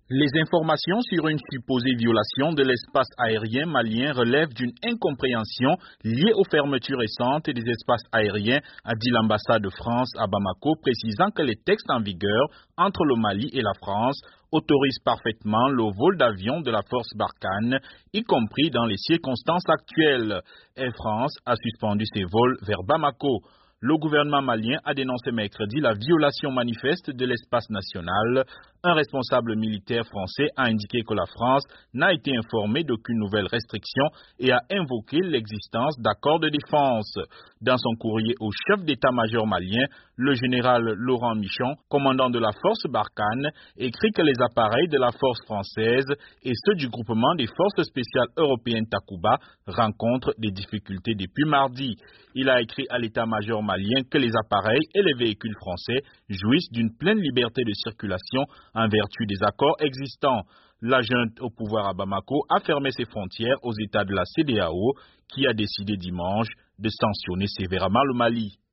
Les informations sur une supposée violation de l'espace aérien malien relèvent d'une incompréhension liée aux fermetures récentes des espaces aériens, a dit l'ambassade de France à Bamako, précisant que les textes en vigueur entre le Mali et la France autorisent parfaitement le vol d'avions de la force Barkhane, y compris dans les circonstances actuelles. Air France a suspendu ses vols vers Bamako. Le gouvernement malien a dénoncé mercredi la violation manifeste de l'espace national. Un responsable militaire français a indiqué que la France n'a été informée d'aucune nouvelle restriction et a invoqué l'existence d'accords de défense. Dans son courrier au chef d'état-major malien, le général Laurent Michon, commandant de la force Barkhane, écrit que les appareils de la force française et ceux du groupement des forces spéciales européennes Takuba rencontrent des difficultés depuis mardi. Il a écrit à l'état-major malien que les appareils et les véhicules français jouissent d'une pleine liberté de circulation en vertu des accords existants. La junte au pouvoir à Bamako a fermé ses frontières aux États de la CEDEAO qui a décidé dimanche de sanctionner sévèrement le Mali.